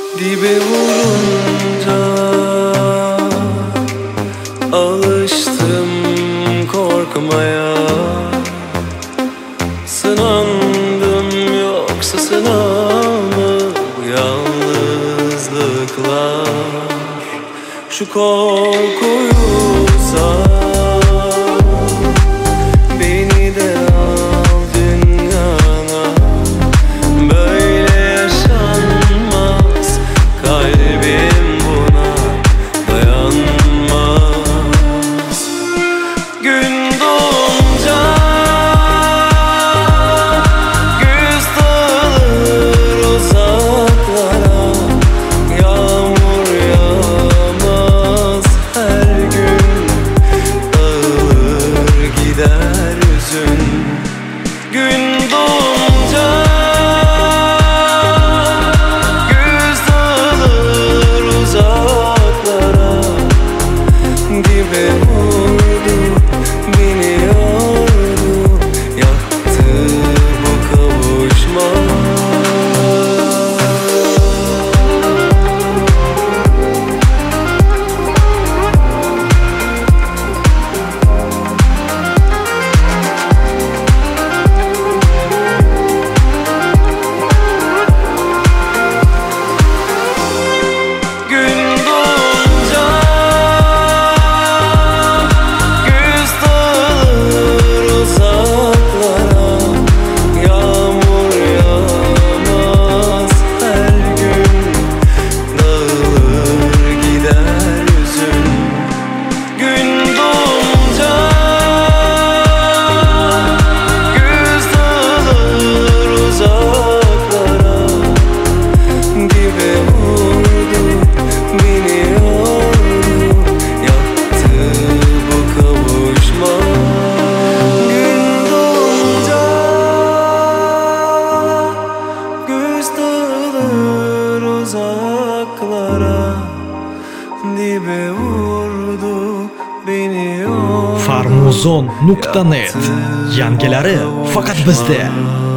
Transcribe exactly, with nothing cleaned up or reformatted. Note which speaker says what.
Speaker 1: Dibe vurunca alıştım korkmaya. Sınandım yoksa sınavlı bu yalnızlıklar. Şu korkuysa beni de al dünyana. Böyle yaşanmaz, kalbim buna dayanmaz. Gün doğunca güz dağılır uzaklara. Yağmur yağmaz her gün, dağılır gider yüzün. Gün doğunca güz dağılır uzaklara. Dibe vurdu, beni yordu, yaktı bu kavuşma. Gün doğunca güz dağılır uzaklara. Yağmur yağmaz her gün, dağılır gider yüzün. Gün doğunca güz dağılır uzaklara. Dibe vurdu, beni yordu, yaktı bu kavuşma. Gün doğunca güz dağılır uzaklara. Dibe vurdu, beni yordu,
Speaker 2: farmuzon nuqta net. Yangilari faqat bizda.